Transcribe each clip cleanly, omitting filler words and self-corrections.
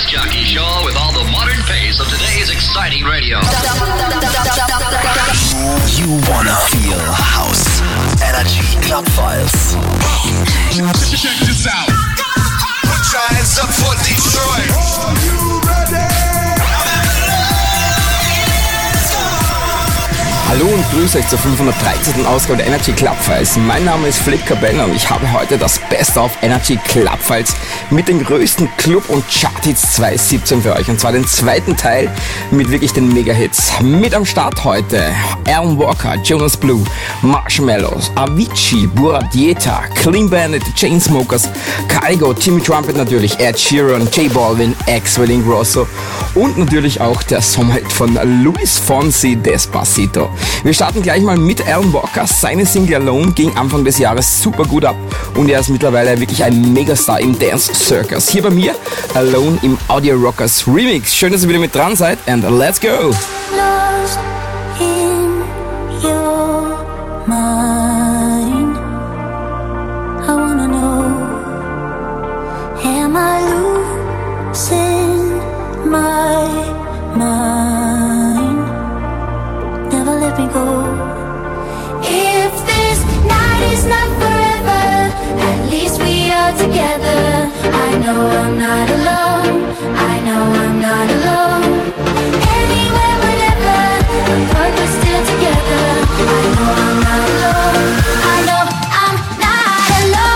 disc jockey show with all the modern pace of today's exciting radio. You wanna feel house. Energy Club Files. Check this out. Put your hands up for Detroit. Are you ready? Hallo und grüße euch zur 513. Ausgabe der Energy Club Files. Mein Name ist Flip Cabella und ich habe heute das Best of Energy Club Files mit den größten Club- und Chart-Hits 2017 für euch. Und zwar den zweiten Teil mit wirklich den Mega-Hits. Mit am Start heute Alan Walker, Jonas Blue, Marshmallows, Avicii, Burak Yeta, Clean Bandit, Chainsmokers, Kygo, Timmy Trumpet natürlich, Ed Sheeran, J Balvin, Axwell Ingrosso und natürlich auch der Sommerhit von Luis Fonsi, Despacito. Wir starten gleich mal mit Alan Walker. Seine Single Alone ging Anfang des Jahres super gut ab und er ist mittlerweile wirklich ein Megastar im Dance Circus. Hier bei mir Alone im Audio Rockers Remix. Schön, dass ihr wieder mit dran seid and let's go! Lost in your mind, I wanna know, am I losing my mind? Never let me go. If this night is not forever, at least we are together. I know I'm not alone, I know I'm not alone. Anywhere, whenever, but we're still together. I know I'm not alone, I know I'm not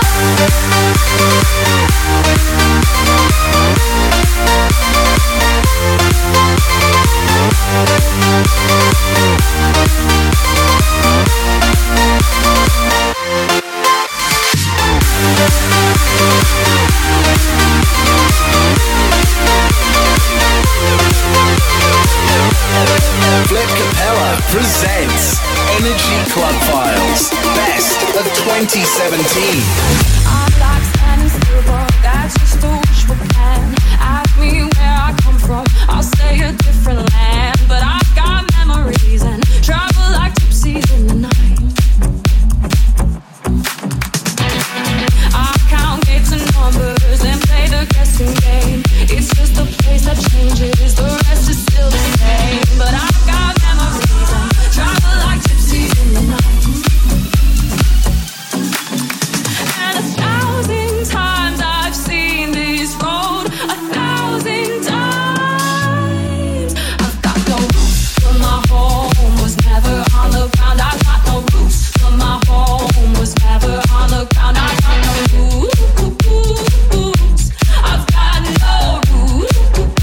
Flip Capella presents Energy Club Files Best of 2017. I'm like standing still, but that's just a wishful plan. Ask me where I come from, I'll say a different land. But I've got memories and travel like gypsies in the night. I count gates and numbers and play the guessing game. It's just a place that changes, the rest is still the same. But I've got memories and travel like gypsies in the night. And 1,000 times I've seen this road, 1,000 times. I've got no roots, but my home was never on the ground. I've got no roots, but my home was never on the ground. I've got no roots. I've got no roots.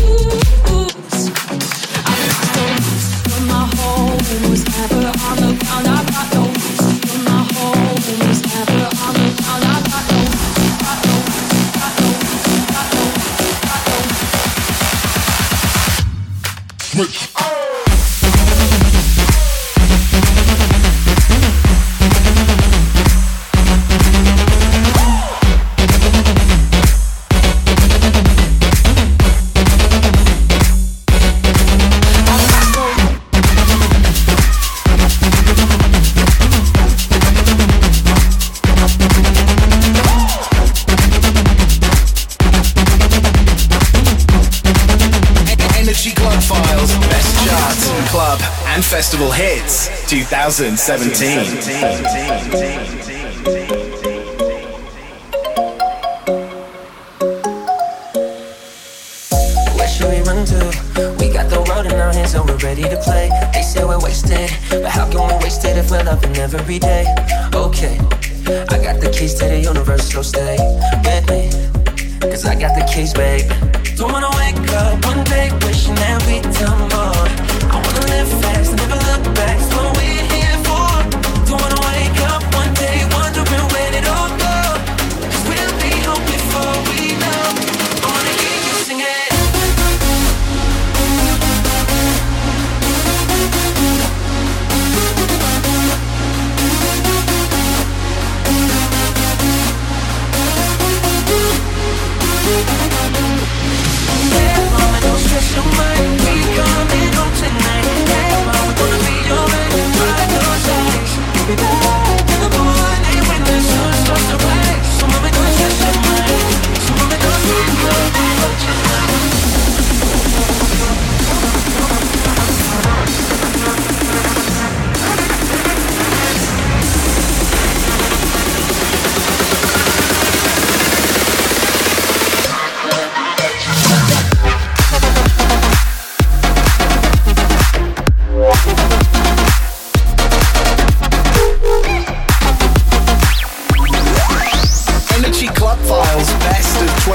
I've got no roots, but my home was never on the ground. I've got no roots, but my home was never on the ground. I've got no roots, got no roots, got no roots, got no roots, got no roots. Energy Club Files Best Charts, Club and Festival Hits 2017. Where should we run to? We got the road in our hands, so we're ready to play. They say we're wasted, but how can we waste it if we're loving every day? Okay, I got the keys to the universe, so stay with me, cause I got the keys, babe. Don't wanna wake up one day wishing that we'd done more. I wanna live fast and never look back, that's what we're here for. Don't wanna wake up one day wondering where it all go, cause we'll be home before we know. I wanna hear you sing it. Mama, don't stress your mind. We coming home tonight. Hey, mama, gonna be your man. Dry those eyes. We'll be back in the morning when the sun starts to rise. So mama, don't stress your mind. So mama, don't stress your mind.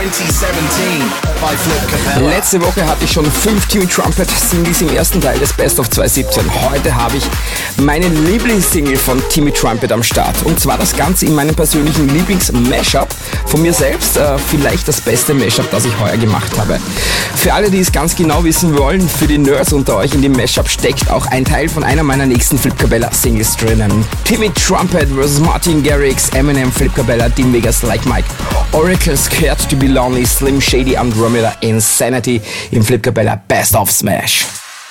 2017 by Flip Capella. Letzte Woche hatte ich schon 5 Timmy Trumpet Singles im ersten Teil des Best of 2017. Heute habe ich meine Lieblingssingle von Timmy Trumpet am Start. Und zwar das Ganze in meinem persönlichen Lieblings-Mashup von mir selbst. Vielleicht das beste Mashup, das ich heuer gemacht habe. Für alle, die es ganz genau wissen wollen, für die Nerds unter euch, in dem Mashup steckt auch ein Teil von einer meiner nächsten Flip Capella Singles drinnen. Timmy Trumpet vs. Martin Garrix, Eminem, Flip Capella, Dean Vegas, Like Mike, Oracle, Scared to be Lonely, Slim Shady, Andromeda, Insanity im Flip Capella Best of Smash.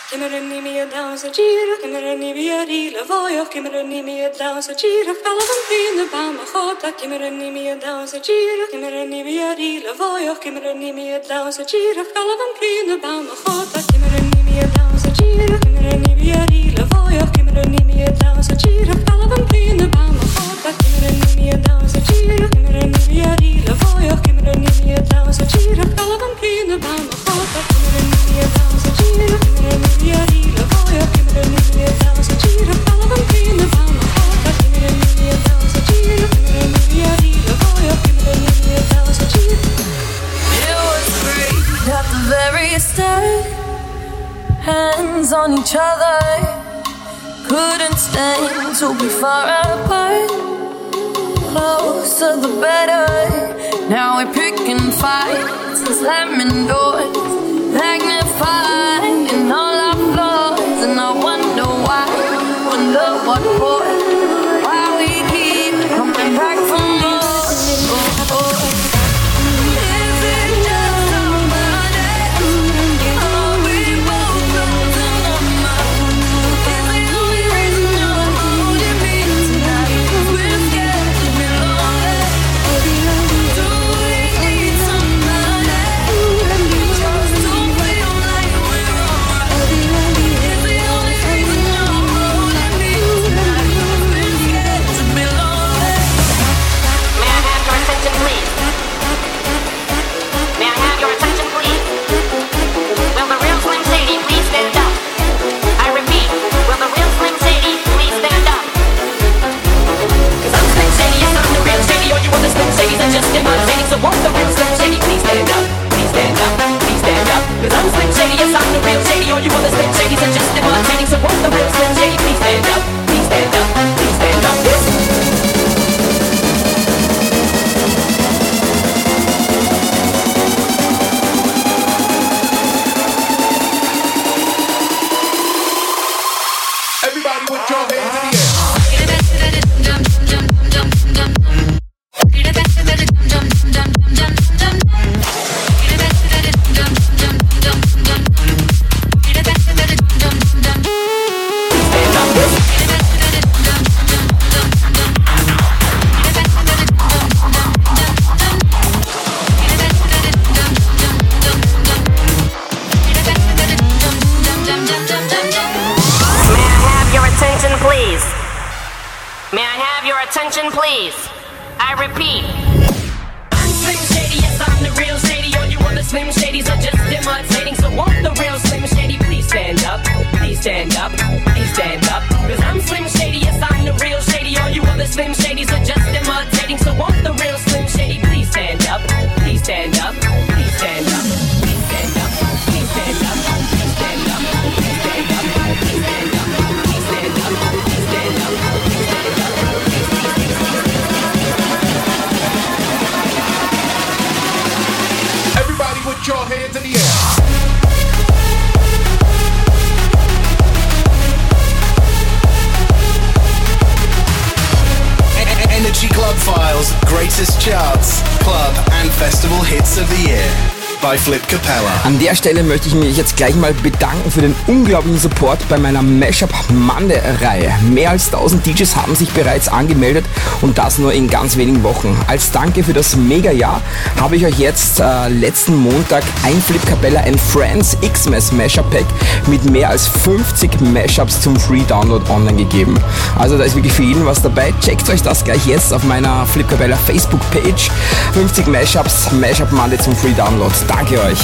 Hands on each other, couldn't stand to be far apart. Closer the better. Now we're picking fights and slamming doors, magnified in all our flaws. And I wonder why, wonder what for, why we keep coming back for more. Just imitating, so won't the real Slim Shady please stand up, please stand up, please stand up. Cause I'm Slim Shady, yes I'm the real Shady. All you other Slim Shadys are just imitating, so won't the real Slim Shady please stand up, please stand up, please stand up. Everybody put your hands in the air. Attention, please. I repeat. I'm Slim Shady, yes I'm the real Shady. All you other Slim Shadys are just imitating, so won't the real Slim Shady please stand up, please stand up, please stand up. Cause I'm Slim Shady, yes I'm the real Shady. All you other Slim Shadys are just imitating, so won't the real Slim Shady please stand up, please stand up, please stand up, please stand up, please stand up, please stand up, please stand up, please stand up, please stand up, please stand up, please stand up. Everybody put your hands in the air. Energy Club Files, greatest charts, club and festival hits of the year by Flip Capella. An der Stelle möchte ich mich jetzt gleich mal bedanken für den unglaublichen Support bei meiner Mashup Monday-Reihe. Mehr als 1000 DJs haben sich bereits angemeldet und das nur in ganz wenigen Wochen. Als Danke für das Mega-Jahr habe ich euch jetzt letzten Montag ein Flip Capella and Friends Xmas Mashup Pack mit mehr als 50 Mashups zum Free Download online gegeben. Also da ist wirklich für jeden was dabei. Checkt euch das gleich jetzt auf meiner Flip Capella Facebook Page. 50 Mashups, Mashup Monday zum Free Download. Danke euch.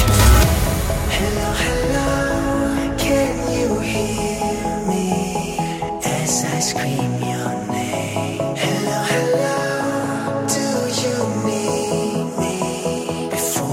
Before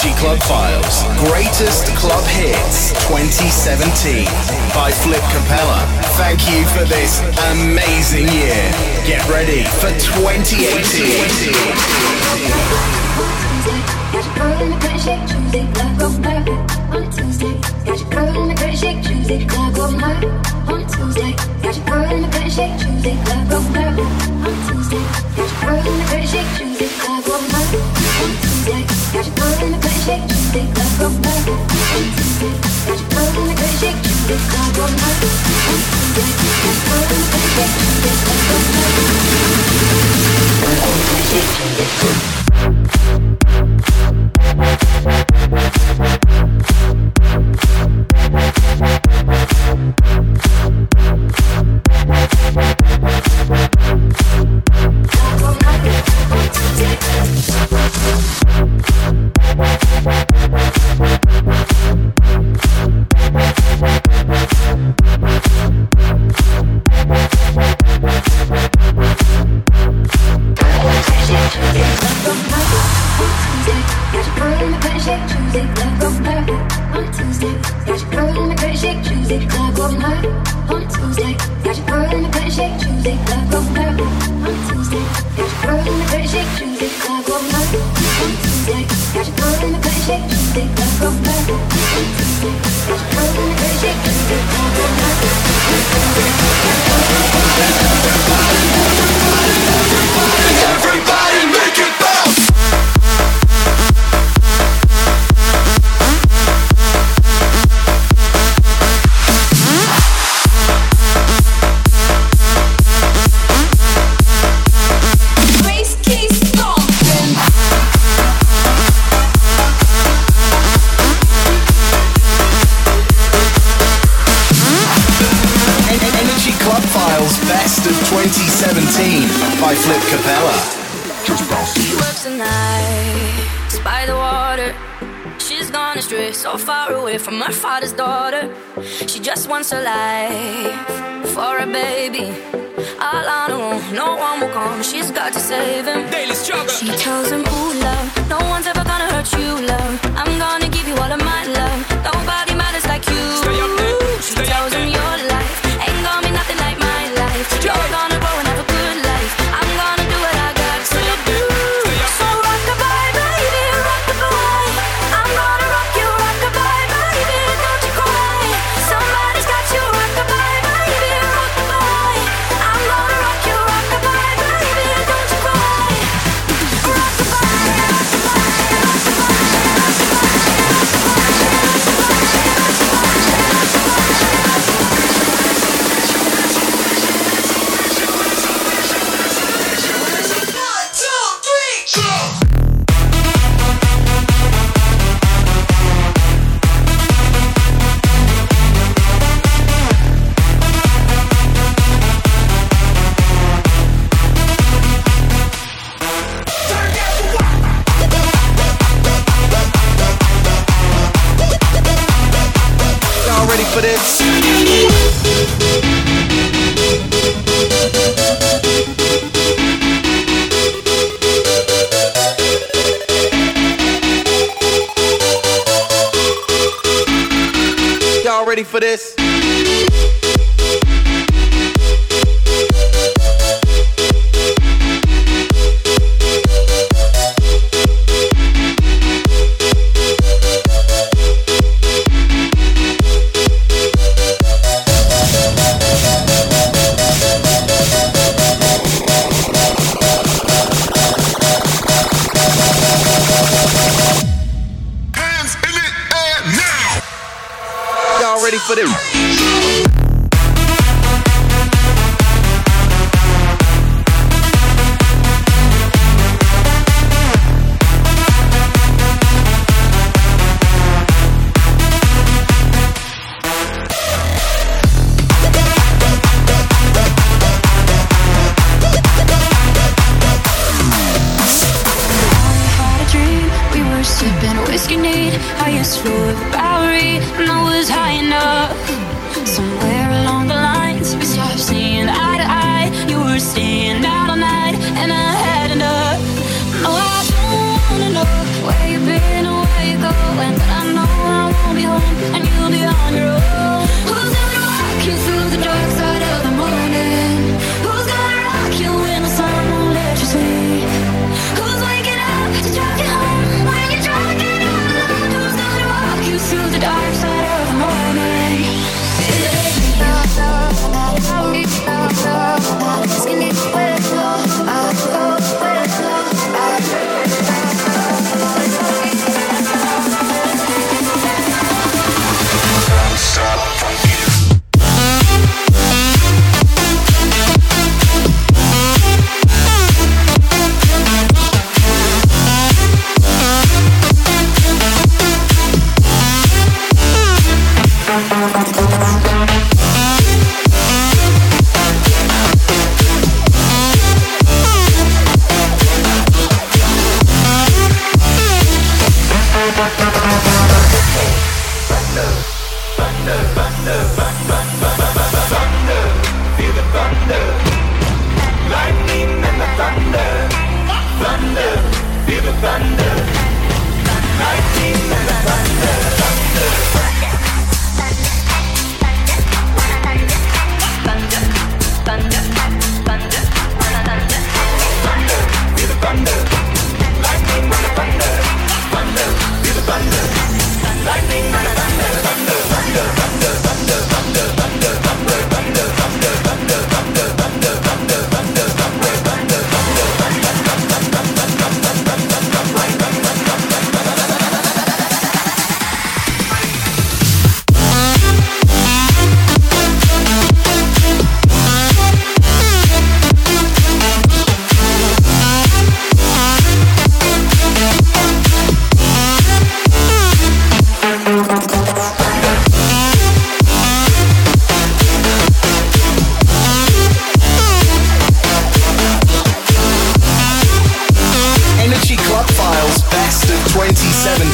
Energy Club Files, Greatest Club Hits 2017 by Flip Capella. Thank you for this amazing year. Get ready for 2018. Got your girl in the pretty shake, Tuesday, club go murder on Tuesday. Got your girl in the pretty shake, Tuesday, club go murder on Tuesday. Got your girl in the pretty shake, Tuesday, club go murder on Tuesday. Got your girl in the pretty shake, Tuesday, club go murder on Tuesday. Got your girl in the pretty shake, Tuesday, club go murder on Tuesday. Got your girl in the pretty shake, Tuesday, club go murder on Tuesday. Got your girl in the pretty shake, Tuesday, club go murder on Tuesday. By Flip Capella. She works the night by the water. She's gone astray, so far away from her father's daughter. She just wants a life for a baby. All on her own, no one will come. She's got to save him. Daily struggle. She tells him, ooh, love, no one's ever gonna hurt you, love. I'm gonna give you all of my love. Nobody matters like you. Stay up there. She tells him your life ain't gonna be nothing like my life. You're gonna grow and have a good life. I'm gonna do what I got to do. So rock-a-bye, baby, rock-a-bye. I'm gonna rock you, rock-a-bye, baby, don't you cry. Somebody's got you, rock-a-bye, baby, rock-a-bye. I'm gonna rock you, rock-a-bye, baby, don't you cry. Rock-a-bye, rock-a-bye, Y'all ready for this? Y'all ready for this? Hands in the air now. Y'all ready for this? Whiskey neat, highest floor of Bowery, and I was high enough. Somewhere along the lines, we stopped seeing eye to eye. You were staying out all night, and I had enough. No, I don't wanna know where you've been or where you're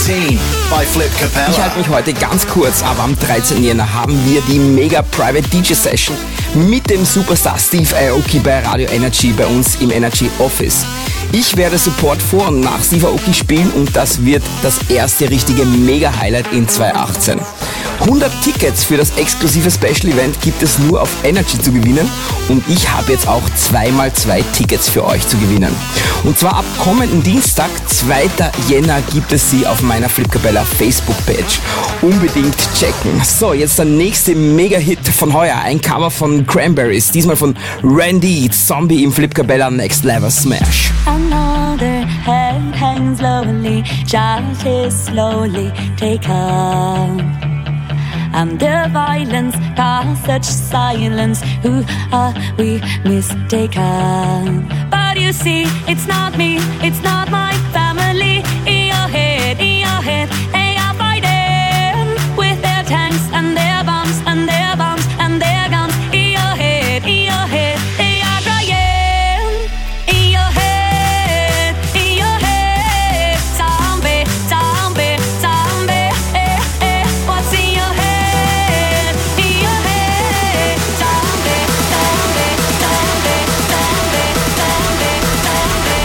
2017 by Flip Ich Capella. halte mich heute ganz kurz, aber am 13. Jänner haben wir die Mega Private DJ Session mit dem Superstar Steve Aoki bei Radio Energy bei uns im Energy Office. Ich werde Support vor und nach Steve Aoki spielen und das wird das erste richtige Mega-Highlight in 2018. 100 Tickets für das exklusive Special Event gibt es nur auf Energy zu gewinnen und ich habe jetzt auch 2x2 Tickets für euch zu gewinnen. Und zwar ab kommenden Dienstag, 2. Jänner, gibt es sie auf meiner Flip Capella Facebook-Page. Unbedingt checken. So, jetzt der nächste Mega-Hit von heuer, ein Cover von Cranberries, diesmal von Randy, Zombie im Flip Capella Next Level Smash. Another head hangs slowly, just is slowly taken. And the violence caused such silence. Who are we mistaken? But you see, it's not me, it's not my family. In your head, they are fighting with their tanks and their bombs and their bombs and their guns. In your head, they are crying. In your head, zombie, zombie, zombie. What's in your head? In your head, zombie, zombie, zombie, zombie, zombie, zombie,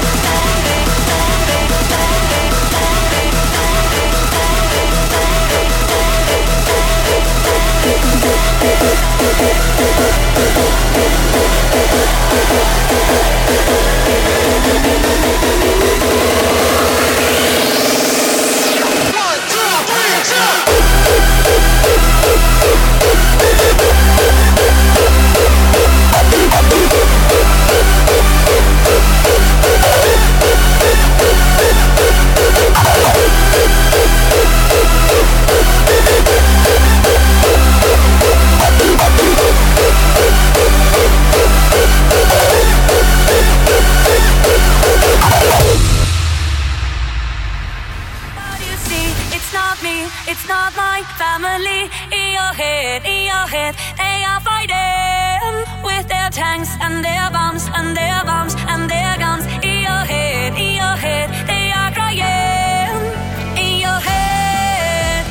it's not my family. In your head, they are fighting with their tanks and their bombs and their bombs and their guns. In your head, they are crying. In your head,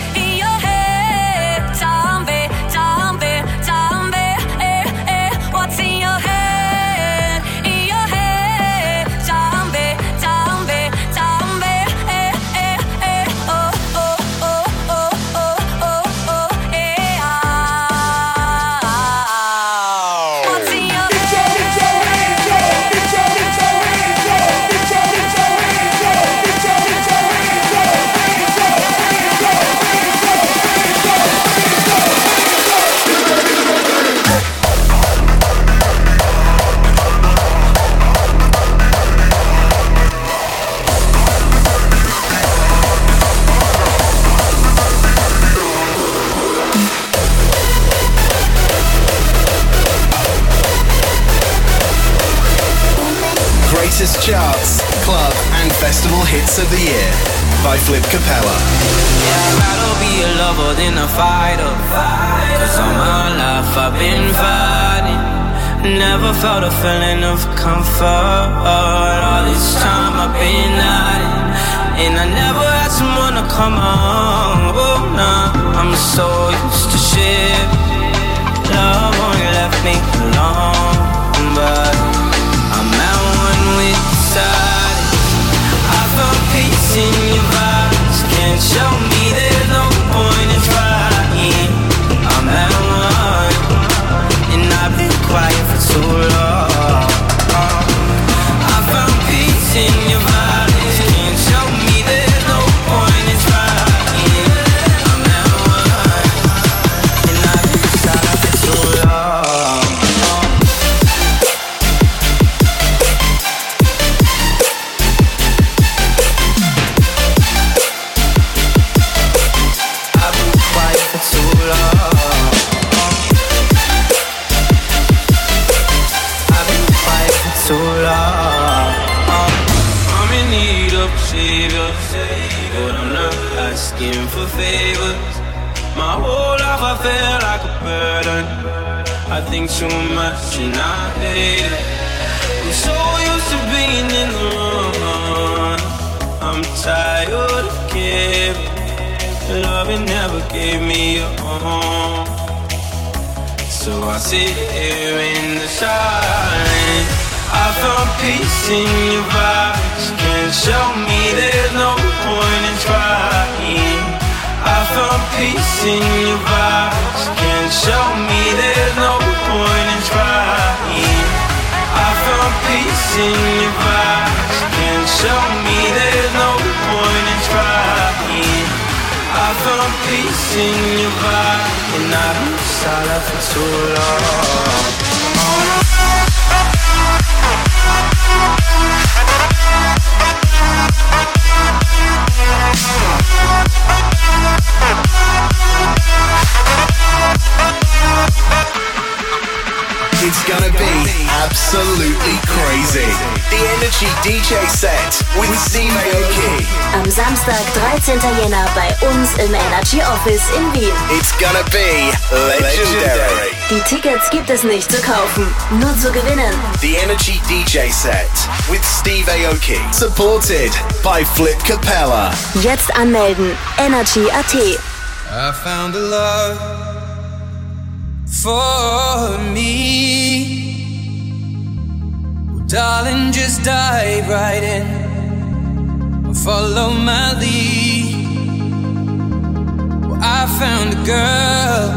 zombie, zombie, zombie. What's in your head? In your head, zombie, zombie, zombie. Oh, oh, oh, oh, oh, oh, oh, yeah. What's in your Greatest charts, club and festival hits of the year by Flip Capella. Yeah, I'd rather be a lover than a fighter. Cause all my life I've been fighting. Never felt a feeling of comfort. All this time I've been hiding. And I never had someone to come on. Oh, nah, I'm so used to shit. Love only left me alone. But I'm at one with the silence. I found peace in your vibes. Can't show me there's no point in trying. I'm at one, and I've been quiet for too long. I found peace in your vibes. Can't show me there's no point in trying. I'm at one, and I've been silent for too long. I've been quiet for too long. I've been quiet for too long. I'm in need of savior, but I'm not asking for favors. My whole life I feel like a burden. I think too much and I hate it. I'm so used to being in the wrong. I'm tired of caring. and never gave me a home. So I sit here in the silence. I found peace in your vibes. Can't show me there's no point in trying. I found peace in your vibes. Can't show me there's no point in trying. I found peace in your vibes. Can't show me there's no point in trying. I found peace in your vibe, and I've been silent for too long. It's gonna be absolutely crazy. The Energy DJ set with Steve Aoki. Am Samstag, 13. Jänner bei uns im Energy Office in Wien. It's gonna be legendary. Die Tickets gibt es nicht zu kaufen, nur zu gewinnen. The Energy DJ set with Steve Aoki. Supported by Flip Capella. Jetzt anmelden. Energy.at. I found a love for me. Well, darling, just dive right in. Follow my lead. Well, I found a girl,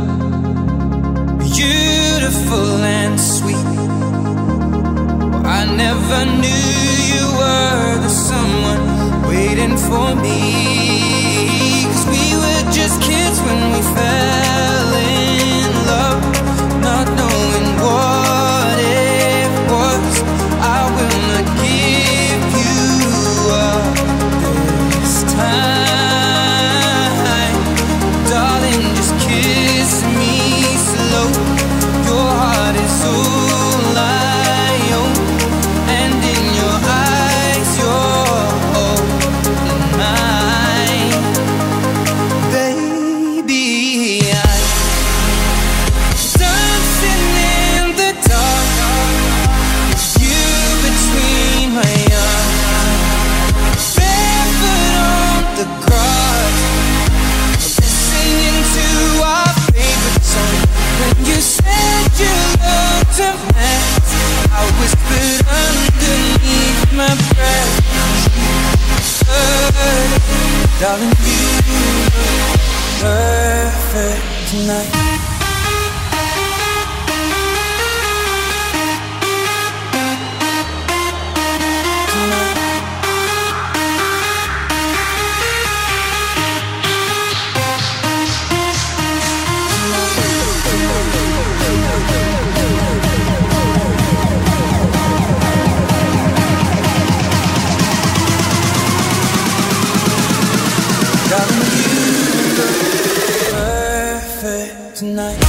beautiful and sweet. Well, I never knew you were the someone waiting for me. 'Cause we were just kids when we fell in love, not knowing what it was. I will not give you up this time. Darling, just kiss me slow. Your heart is all I own, and in your eyes you're holding mine. Baby, I'm dancing in the dark, you between my arms, barefoot on the grass, listening to our favorite song. When you said you loved a man, I whispered underneath my breath, darling, you look perfect tonight. Darling, you look perfect tonight.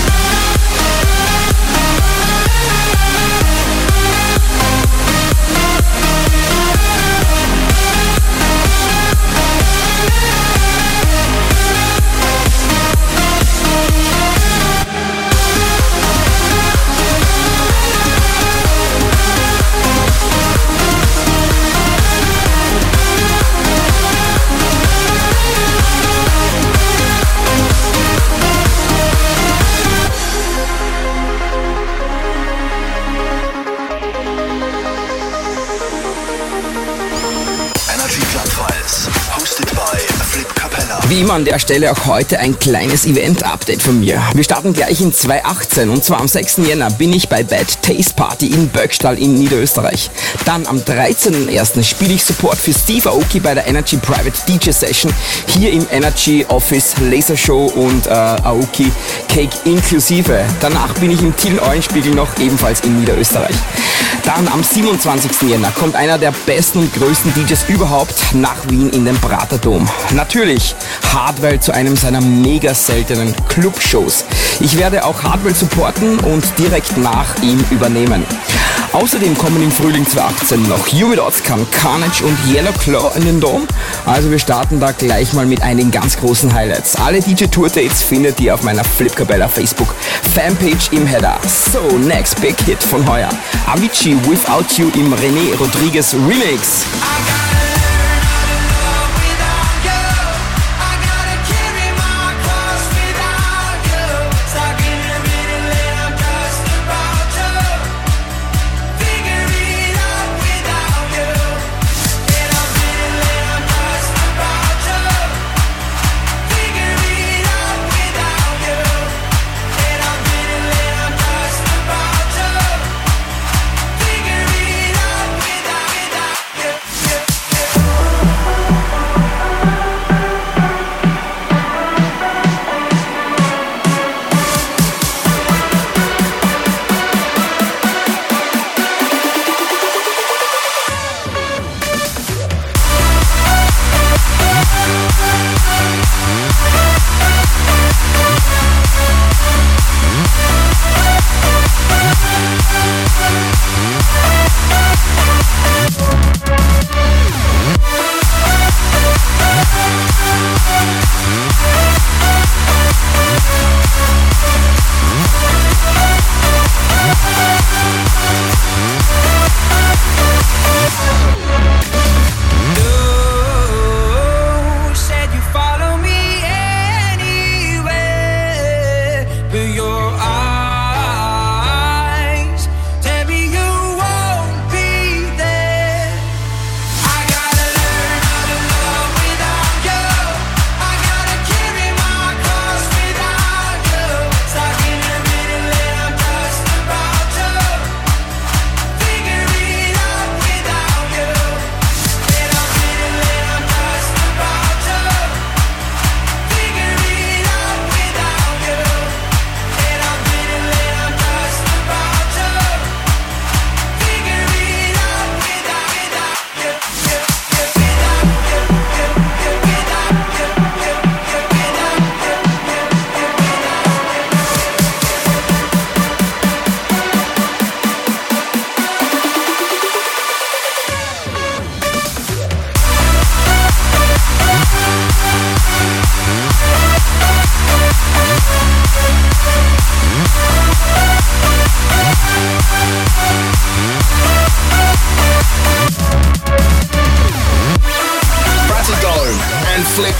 Wie immer an der Stelle auch heute ein kleines Event-Update von mir. Wir starten gleich in 2018 und zwar am 6. Jänner bin ich bei Bad Taste Party in Böckstall in Niederösterreich. Dann am 13.01. spiele ich Support für Steve Aoki bei der Energy Private DJ Session hier im Energy Office Laser Show und Aoki Cake inklusive. Danach bin ich im Till Eulenspiegel noch ebenfalls in Niederösterreich. Dann am 27. Jänner kommt einer der besten und größten DJs überhaupt nach Wien in den Prater-Dom. Natürlich Hardwell zu einem seiner mega seltenen Club-Shows. Ich werde auch Hardwell supporten und direkt nach ihm übernehmen. Außerdem kommen im Frühling 2018 noch Humid Otscam, Carnage und Yellow Claw in den Dom. Also wir starten da gleich mal mit einigen ganz großen Highlights. Alle DJ-Tour-Dates findet ihr auf meiner Flip Capella Facebook Fanpage im Header. So, next big hit von heuer. Avicii Without You im René Rodriguez Remix. I gotta learn how to love without you. I gotta keep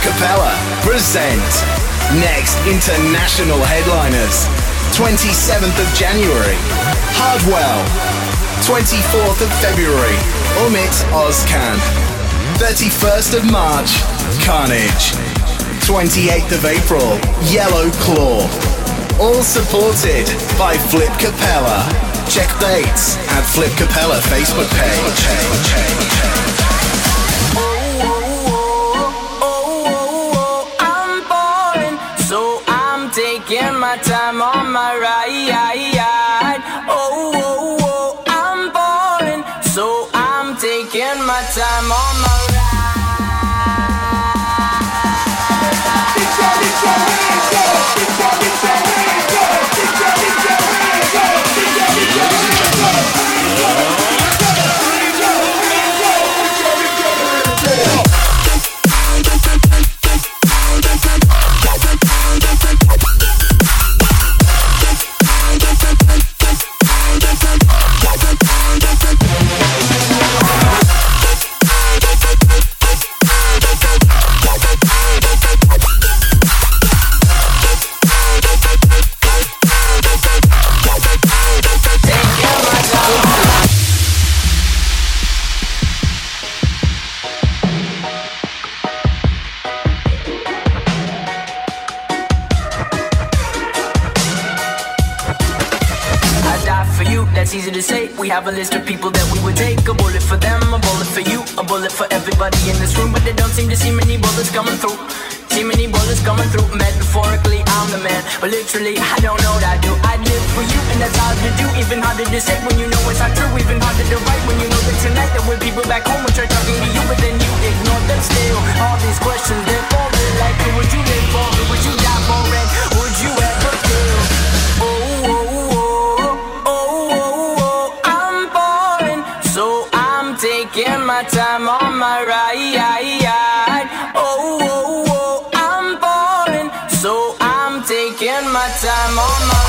Capella present next international headliners. 27th of January, Hardwell. 24th of February, Umit Ozcan. 31st of March, Carnage. 28th of April, Yellow Claw. All supported by Flip Capella. Check dates at Flip Capella Facebook page. Taking my time on my ride. Oh, I'm falling, so I'm taking my time on my ride. Easy to say, we have a list of people that we would take. A bullet for them, a bullet for you, a bullet for everybody in this room. But they don't seem to see many bullets coming through. See many bullets coming through. Metaphorically, I'm the man, but literally, I don't know what I do. I live for you, and that's hard to do. Even harder to say when you know it's not true. Even harder to write when you know that tonight there were people back home who try talking to you, but then you ignore them still. All these questions, they're falling like, who would you live for? Who would you die for? And would you ever kill? Taking my time on my ride. Oh, I'm falling, so I'm taking my time on my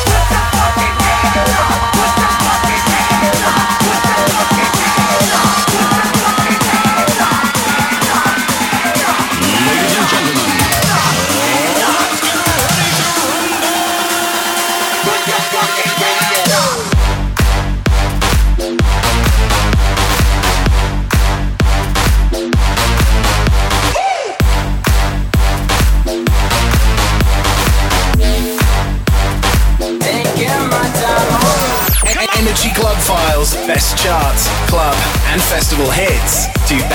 Energy Club Files, Best Charts, Club and Festival Hits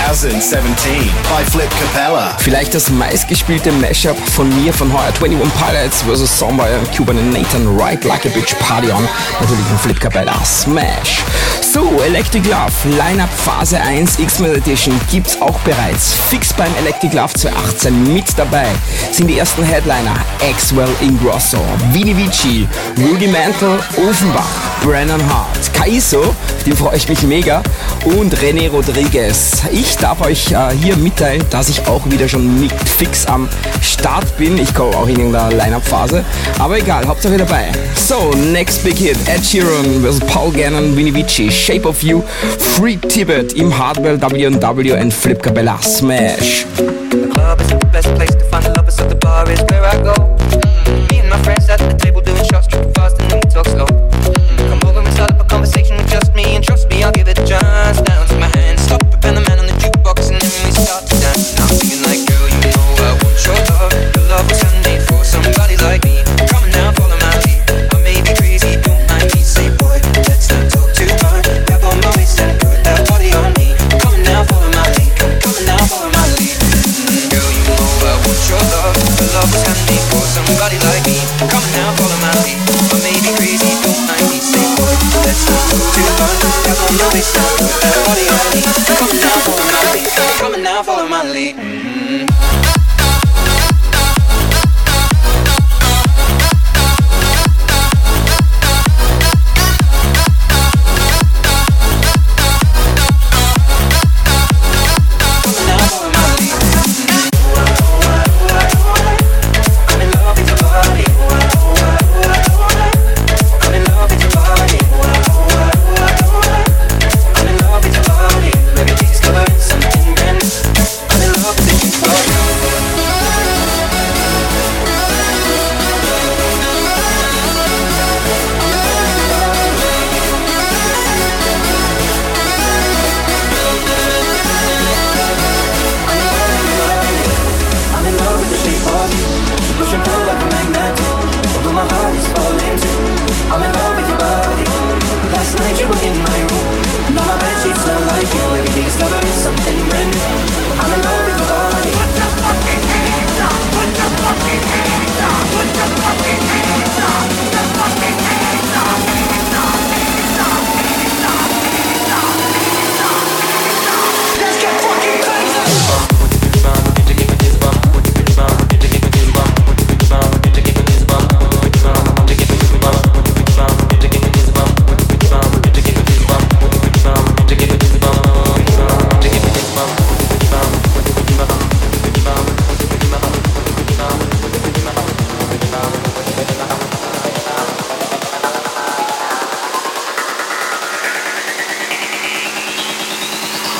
2017 by Flip Capella. Vielleicht das meistgespielte Mashup von mir von heuer, 21 Pilots vs. Somewhere, Cuban und Nathan, Right Like a Bitch, Party On, natürlich von Flip Capella, Smash. So, Electric Love, Line-Up Phase 1 X-Men Edition gibt's auch bereits. Fix beim Electric Love 2018 mit dabei sind die ersten Headliner Axwell Ingrosso, Vini Vici, Rudimental, Offenbach, Brennan Hart, Kaiso, den freue ich mich mega, und René Rodriguez. Ich darf euch hier mitteilen, dass ich auch wieder schon mit Fix am Start bin. Ich komme auch in irgendeiner Line-Up-Phase, aber egal, Hauptsache dabei. So, next big hit, Ed Sheeran vs. Paul Gannon, Vini Vici, Shape of You, Free Tibet im Hardwell W&W and Flip Capella, Smash. The club isn't the best place to find the lovers, so the bar is where I go. Me and my friends at the table doing shots, tripping fast and then we talk slow. Come over and start up a conversation with just me, and trust me, I'll give it a chance. Down to my hand, stop it, and the man on the jukebox, and then we start to dance. Now I'm singing like, girl, you know I want your love. Your love was handmade for somebody like me. Come on now, follow my lead. I may be crazy, don't mind me. Say, boy, let's not talk too much. Grab on my waist and put that body on me. Come on now, follow my lead. Come on now, follow my lead. Girl, you know I want your love. Your love was handmade for somebody like me. Come on now, follow my lead. I may be crazy, don't mind me. Say, boy, let's not talk too much. Grab on my waist and put that body on me. Come on now, follow my lead. Come on now, follow my lead.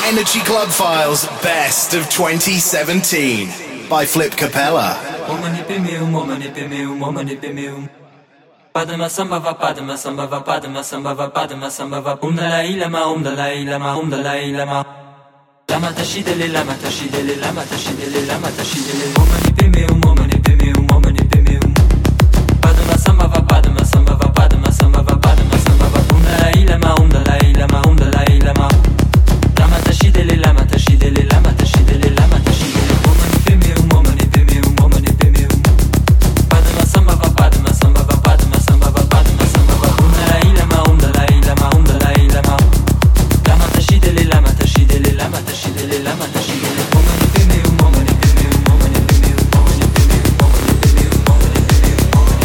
Energy Club Files Best of 2017 by Flip Capella. Padma samba va padma samba va padma samba va padma samba va Dalai Lama Dalai Lama Dalai Lama Lama tashidele lama tashidele lama tashidele lama tashidele Momani pimeu momani pimeu momani pimeu Padma samba va padma samba va padma samba va padma samba va Dalai Lama Dalai Lama Dalai Lama Lama tashidele lama tashidele lama tashidele lama tashidele Momani pimeu momani pimeu momani pimeu Padma samba va padma samba va padma samba va padma samba va Dalai Lama Dalai Lama Dalai Lama Lama tashidele lama tashidele lama tashidele lama tashidele Momani pimeu momani pimeu momani pimeu momani pimeu momani pimeu momani pimeu momani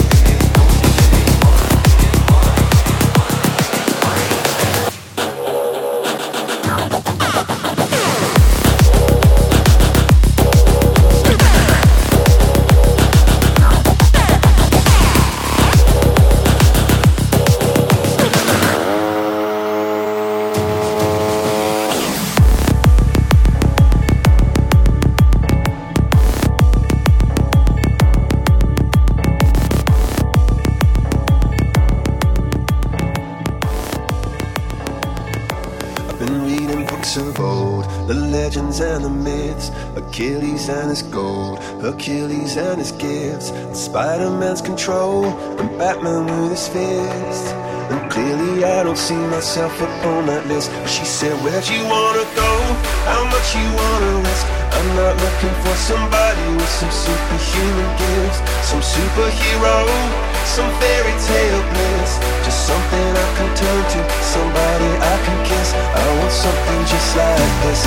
and the myths, Achilles and his gold, Achilles and his gifts, and Spider-Man's control, and Batman with his fist. And clearly I don't see myself upon that list. But she said, where'd you wanna go? How much you wanna risk? I'm not looking for somebody with some superhuman gifts, some superhero, some fairy tale bliss. Just something I can turn to, somebody I can kiss. I want something just like this.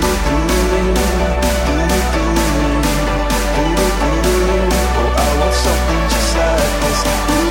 Oh, I want something just like this.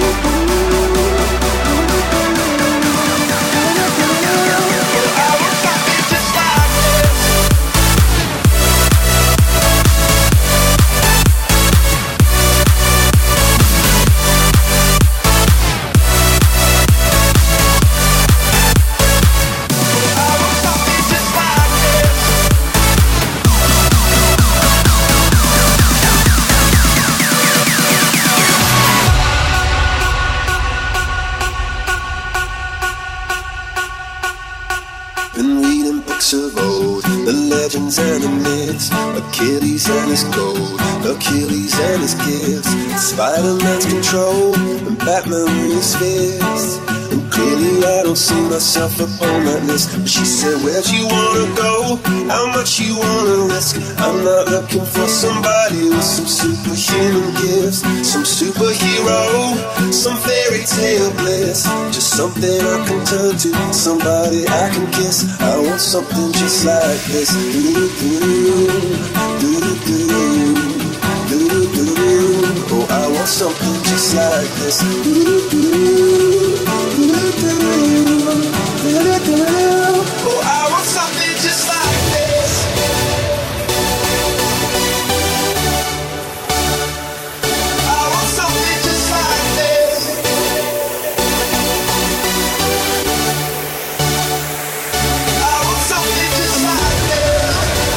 And the myths, Achilles and his gold, Achilles and his gifts, Spider-Man's control, and Batman with his fist. And clearly I don't see myself upon that list. But she said, where'd you wanna go? How much you wanna risk? I'm not looking for somebody with some superhuman gifts, some superhero, some fairy tale bliss. Just something I can turn to, somebody I can kiss. I want something just like this. Oh, I want something just like this. Oh, I want something just like this. I want something just like this. I want something just like this.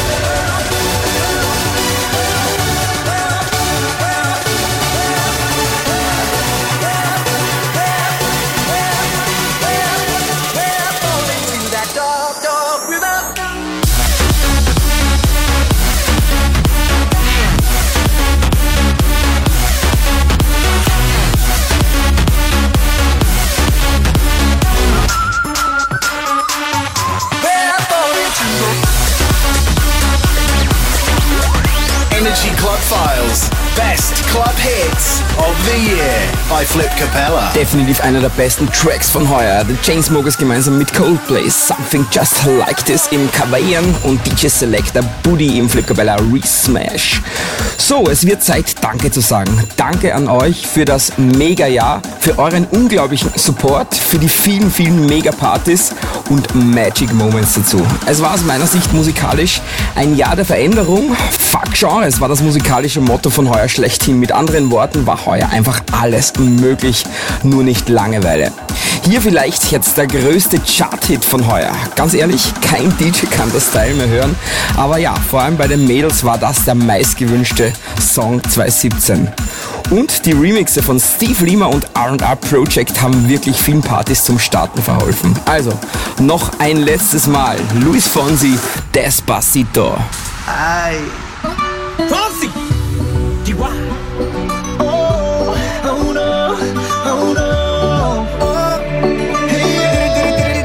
Energy Club Files Best Club Hits of the Year by Flip Capella. Definitiv einer der besten Tracks von heuer. The Chainsmokers gemeinsam mit Coldplay, Something Just Like This im Kawaiian und DJ Selector Buddy im Flip Capella Resmash. So, es wird Zeit, Danke zu sagen. Danke an euch für das Mega-Jahr, für euren unglaublichen Support, für die vielen, vielen Mega-Partys und Magic Moments dazu. Es war aus meiner Sicht musikalisch ein Jahr der Veränderung. Fuck Genres war das musikalische Motto von heuer schlechthin. Mit anderen Worten war heuer einfach alles möglich, nur nicht Langeweile. Hier vielleicht jetzt der größte Chart-Hit von heuer. Ganz ehrlich, kein DJ kann das Teil mehr hören. Aber ja, vor allem bei den Mädels war das der meistgewünschte Song 2017. Und die Remixe von Steve Lima und R&R Project haben wirklich vielen Partys zum Starten verholfen. Also, noch ein letztes Mal. Luis Fonsi, Despacito. Ay. Fonsi. Chihuahua. Oh, oh no, oh no. Oh. Hey.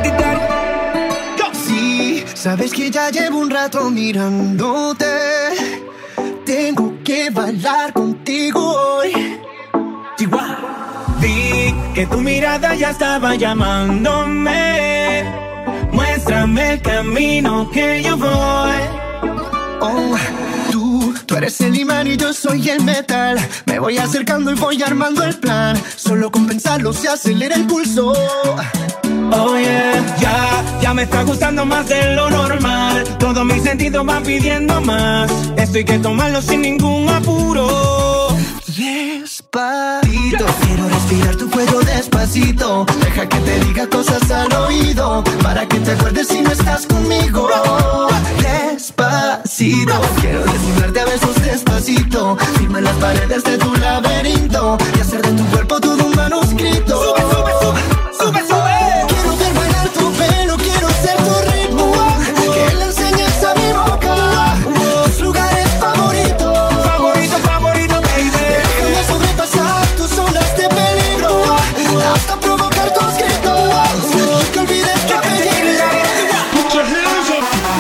Sí, sabes que ya llevo un rato mirándote. Tengo que bailar contigo hoy. Chihuahua. Vi que tu mirada ya estaba llamándome. Muéstrame el camino que yo voy. Oh, tú eres el imán y yo soy el metal. Me voy acercando y voy armando el plan. Solo con pensarlo se acelera el pulso. Oh yeah, ya me está gustando más de lo normal. Todos mis sentidos van pidiendo más. Esto hay que tomarlo sin ningún apuro. Despacito, quiero respirar tu cuello despacito. Deja que te diga cosas al oído, para que te acuerdes si no estás conmigo. Despacito, quiero desnudarte a besos despacito. Firma las paredes de tu laberinto y hacer de tu cuerpo todo un manuscrito. Sube, sube, sube, sube, sube. Quiero ver bailar tu pelo, quiero ser tu ritmo. Que le enseñes a mi boca tus lugares favoritos. Favorito, favorito, baby. Déjame sobrepasar tus zonas de peligro hasta provocar tus gritos y que olvides que pedir. Muchas gracias.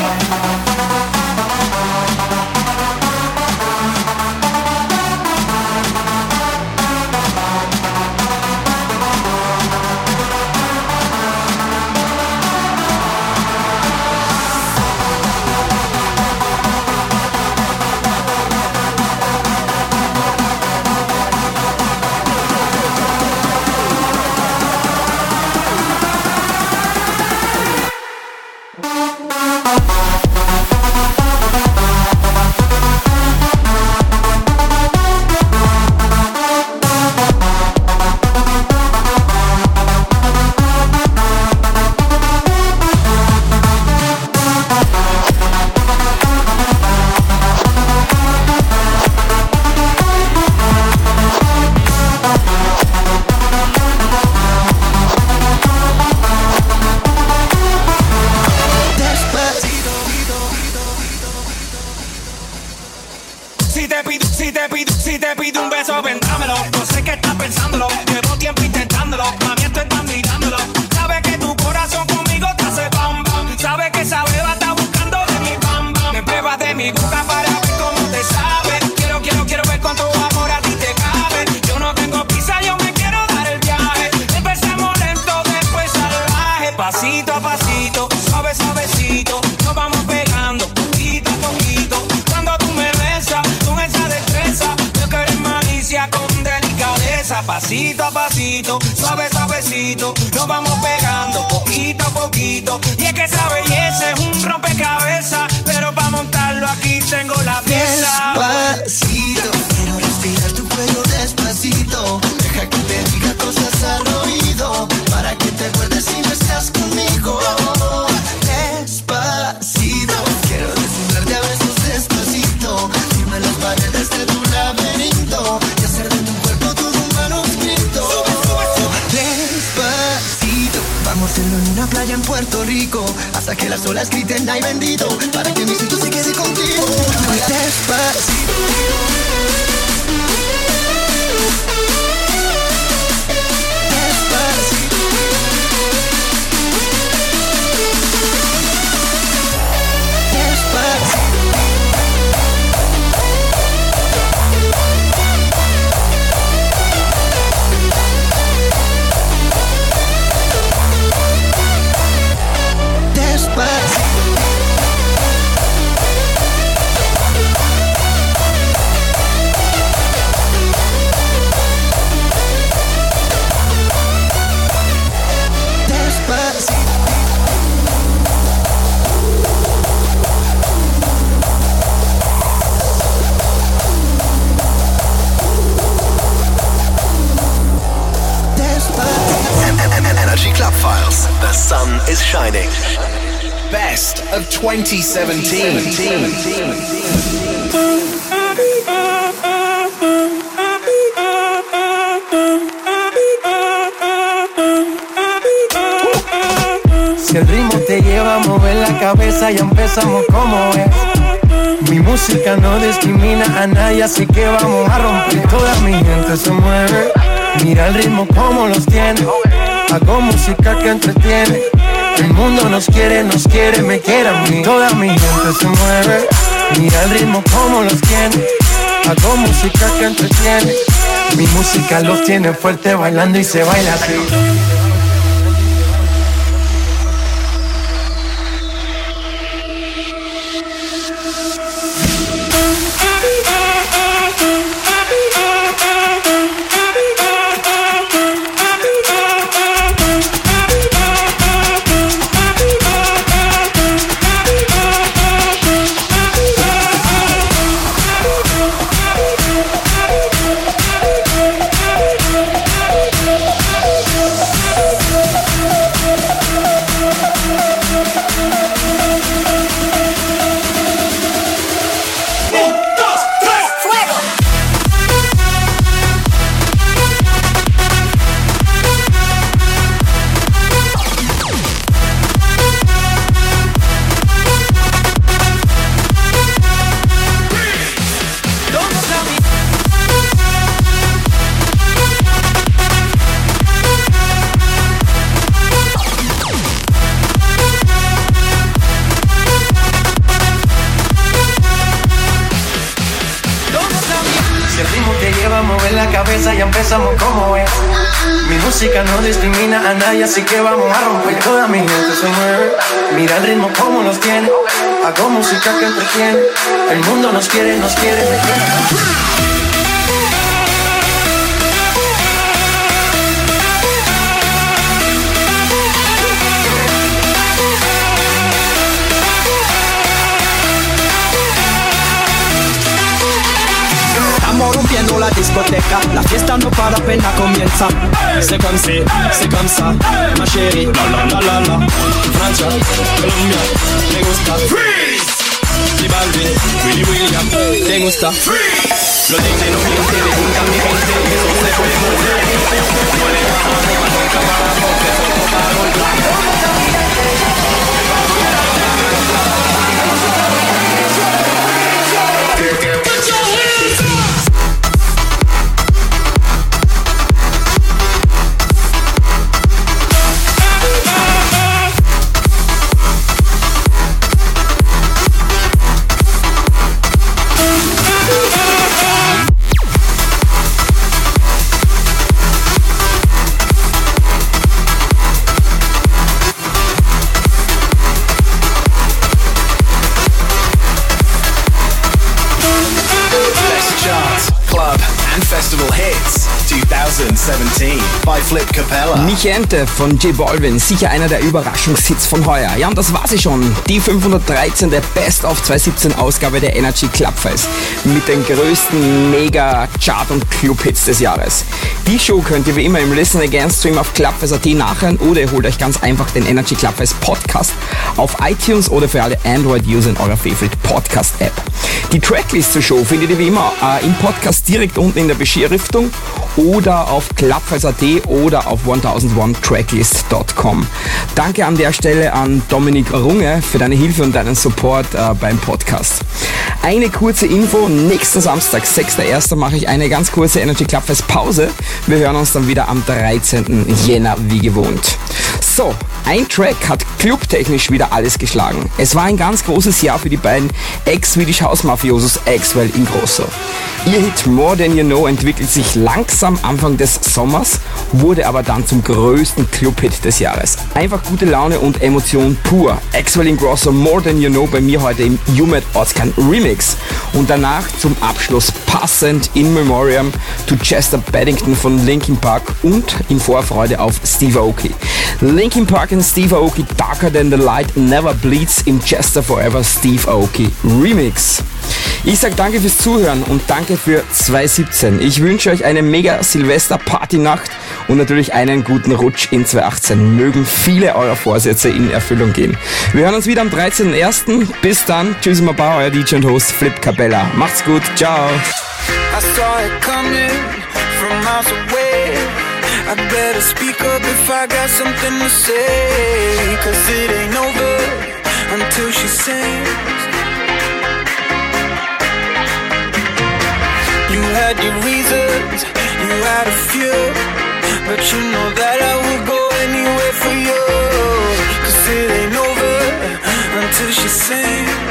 Si te pido un beso, ven, dámelo. No sé qué estás pensándolo. Llevo tiempo intentándolo. Mami, esto estás mirándolo. Sabes que tu corazón conmigo te hace bam bam. Sabes que esa beba está buscando de mi bam bam. Me pruebas de mi boca para ver cómo te sabe. Quiero ver cuánto amor a ti te cabe. Yo no tengo prisa, yo me quiero dar el viaje. Empecemos lento, después salvaje. Pasito a pasito, suave suavecito. Nos vamos pegando, poquito a poquito. Cuando tú me besas con esa destreza, yo quiero en malicia con delicadeza. Pasito a pasito, suave suavecito. Nos vamos pegando, poquito a poquito. Y es que esa belleza es un rompecabezas, pero para montarlo aquí tengo la pieza. Despacito, quiero respirar tu cuello despacito. Deja que te diga cosas al oído, para que te acuerdes si no estás conmigo. Despacito, quiero desnudarte a besos despacito. Firma las paredes de tu laberinto y hacer de tu cuerpo todo un manuscrito. Despacito, vamos a hacerlo en una playa en Puerto Rico, hasta que las olas griten ay bendito, para que mi instinto se quede contigo. Despacito. is shining. Best of 2017. Si el ritmo te lleva a mover la cabeza, ya empezamos como es. Mi música no discrimina a nadie, así que vamos a romper. Toda mi gente se mueve, mira el ritmo como los tiene. Hago música que entretiene. El mundo nos quiere, me quiere a mí. Toda mi gente se mueve, mira el ritmo como los tiene. Hago música que entretiene. Mi música los tiene fuerte bailando y se baila así. Ya empezamos como es. Mi música no discrimina a nadie, así que vamos a romper. Toda mi gente se mueve, mira el ritmo como los tiene. Hago música que entretiene. El mundo nos quiere, me quiere. Estamos rompiendo la discoteca, la fiesta no para apenas comienza. C'est comme ça, ma chérie, la la la la. Francia, Colombia, te gusta Freeze. J Balvin, Willy William, te gusta Freeze. Los DJ no mienten, le gustan mi gente, eso se puede mover. No le bajamos, más nunca paramos, que somos para golpear. Festival Hits 2017 by Flip Capella. Mi Gente von J Balvin, sicher einer der Überraschungshits von heuer. Ja, und das war sie schon. Die 513. Best of 2017 Ausgabe der Energy Clubfest mit den größten Mega-Chart- und Club-Hits des Jahres. Die Show könnt ihr wie immer im Listen Again Stream auf Clubfest.at nachhören oder ihr holt euch ganz einfach den Energy Clubfest Podcast auf iTunes oder für alle Android-User in eurer Favorite Podcast-App. Die Tracklist zur Show findet ihr wie immer im Podcast direkt unten in der Beschriftung oder auf Clubfest.at oder auf 1001tracklist.com. Danke an der Stelle an Dominik Runge für deine Hilfe und deinen Support beim Podcast. Eine kurze Info, nächsten Samstag, 6.1. mache ich eine ganz kurze Energy Clubfest Pause. Wir hören uns dann wieder am 13. Jänner wie gewohnt. So, ein Track hat clubtechnisch wieder alles geschlagen. Es war ein ganz großes Jahr für die beiden Ex-Swedish House Mafiosos Axwell Ingrosso. Ihr Hit More Than You Know entwickelt sich langsam Anfang des Sommers, wurde aber dann zum größten Club-Hit des Jahres. Einfach gute Laune und Emotion pur. Axwell Ingrosso More Than You Know bei mir heute im UMED Ortskern Remix. Und danach zum Abschluss passend In Memoriam to Chester Bennington von Linkin Park und in Vorfreude auf Steve Aoki. Linkin Park und Steve Aoki Darker Than the Light Never Bleeds im Chester Forever Steve Aoki Remix. Ich sag danke fürs Zuhören und danke für 2017. Ich wünsche euch eine mega Silvester-Party-Nacht und natürlich einen guten Rutsch in 2018. Mögen viele eurer Vorsätze in Erfüllung gehen. Wir hören uns wieder am 13.01. Bis dann. Tschüss, Maba, euer DJ und Host Flip Capella. Macht's gut. Ciao. I saw it coming from miles away. I better speak up if I got something to say. 'Cause it ain't over until she sings. You had your reasons, you had a few, but you know that I would go anywhere for you. 'Cause it ain't over until she sings.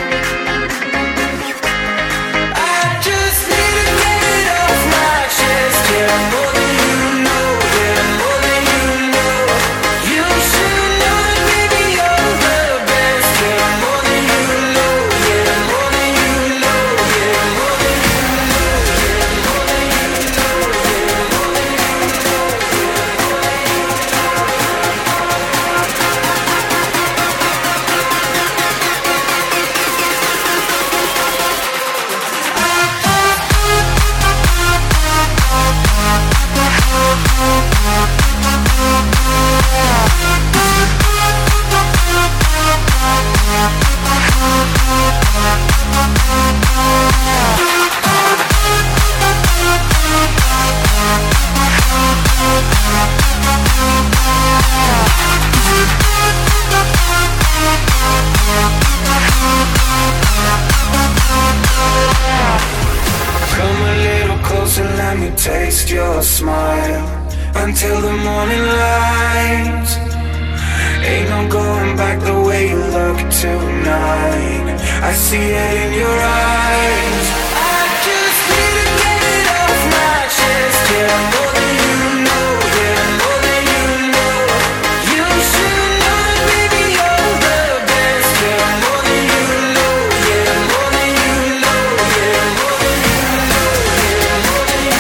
Taste your smile until the morning light. Ain't no going back the way you look tonight. I see it in your eyes. I just need to get it off my chest. Yeah, more than you know. Yeah, more than you know. You should know that, baby, you're the best. Yeah, more than you know. Yeah, more than you know. Yeah, more than you know. Yeah, more than you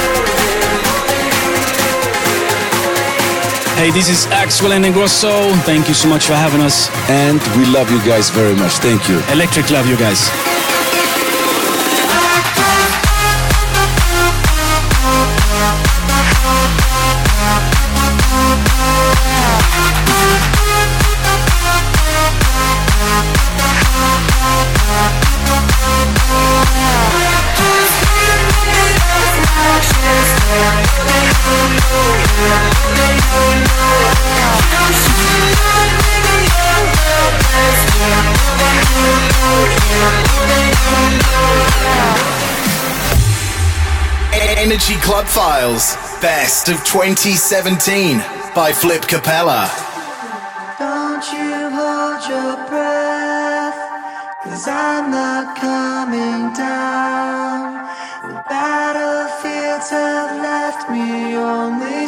know. Hey, this is Axwell and Grosso. Thank you so much for having us. And we love you guys very much. Thank you. Electric love you guys. Energy Club Files, Best of 2017 by Flip Capella. Don't you hold your breath, 'cause I'm not coming down. The battlefields have left me only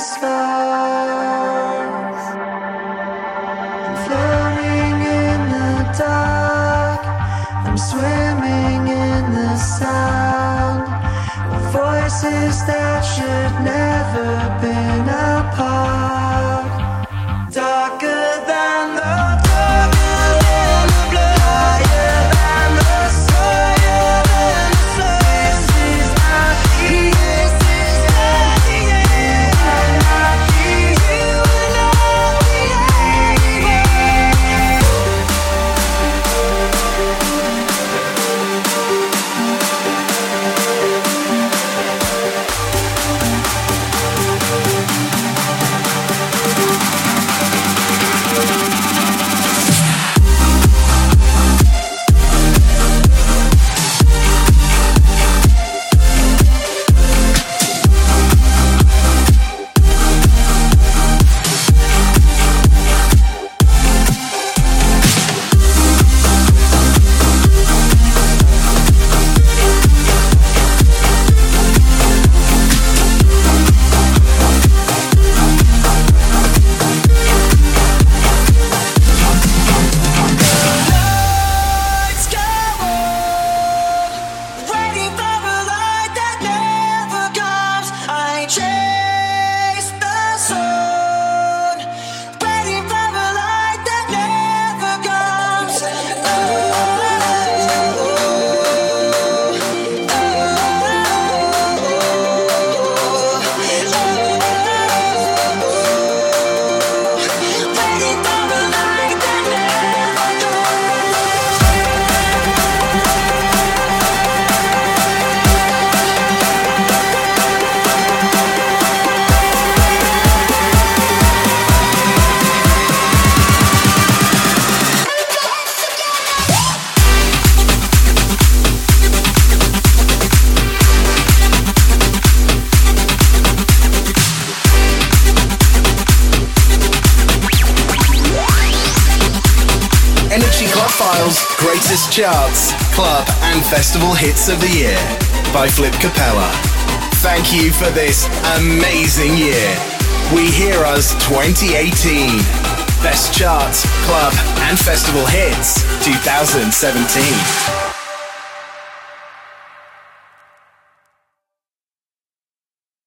scars. I'm floating in the dark, I'm swimming in the sound. Voices that should never been apart. Darker than the dark, than the blood, higher than the sun, higher than the sun. This is not the end. This is not the end. I'm not the you and I'll be Clubphile's greatest charts, club and festival hits of the year by Flip Capella. Thank you for this amazing year. We Hear Us 2018. Best charts, club and festival hits 2017.